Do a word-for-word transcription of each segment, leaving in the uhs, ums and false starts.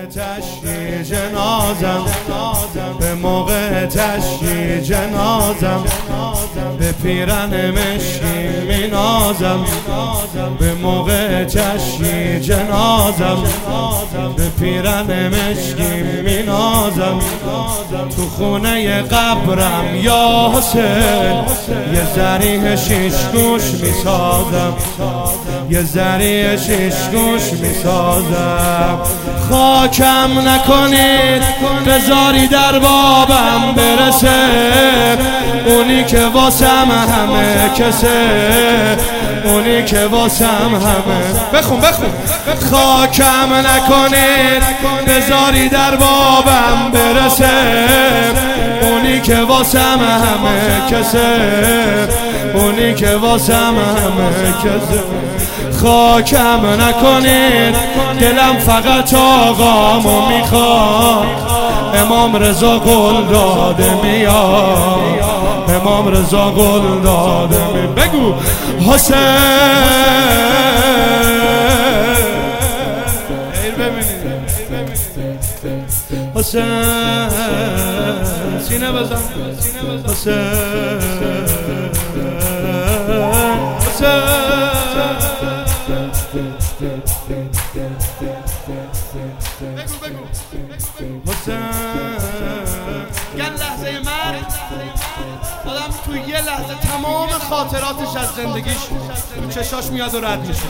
تشییع جنازم، به موقع تشییع جنازم، به پیرن مشکی می نازم، به موقع تشییع جنازم، به پیرن مشکی می نازم. تو خونه قبرم یا حسین یه ذریح شیش گوش می سازم، یه ذریح شیش گوش می سازم. خاکم نکنید بذاری در بابم برسه، اونی که واسم همه کسه، اونی که واسم همه. بخون بخون. خاکم نکنید بذاری در بابم برسه، اونی که واسم همه کسه، اونی که واسم همه کسه. خاکم نکنید دلم فقط آقامو میخواد، امام رضا قول داده میاد، امام رضا قول داده میاد. بگو حسین. حسین سینه بزن. حسین حسین گل لحظه مرگ آدم تو یه لحظه تمام خاطراتش از زندگیش تو چشاش میاد و رد میشه.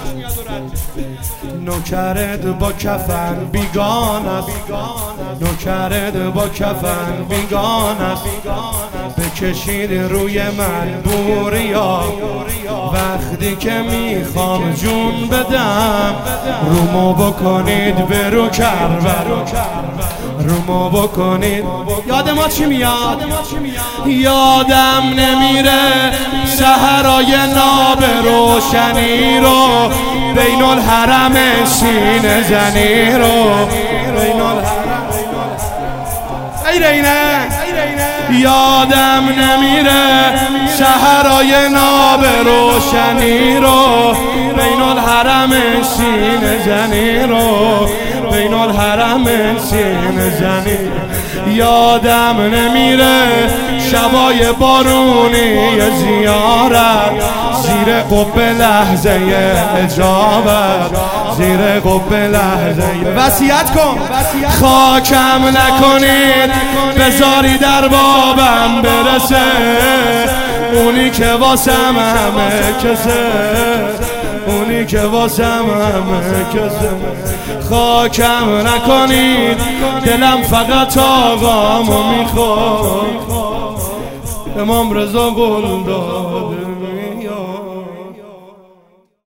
نوکرت با کفن بیگان است، نوکرت با کفن بیگان است، بکشید روی من بوریا وقتی که میخوام جون بدم، رومو بکنید برو کربلا، رومو بکنید. یاد ما چی میاد؟ یادم نمیره سحرای ناب روشنی رو، بین الحرم سینه زنی رو، بین الحرم. ای رینه یادم نمیره سحرای ناب روشنی رو، بین الحرم سینه زنی رو، بین الحرم سینه زنی. یادم نمیره شبای بارونی زیارت، زیر قبه لحظه اجابت، زیر قبه لحظه. وصیت کن. خاکم نکنید بذاری در بابم برسه، اونی که واسم همه کسه، اونی که واسم همه کسه. خاکم نکنید دلم فقط آقامو میخواد، امام رضا قول داده.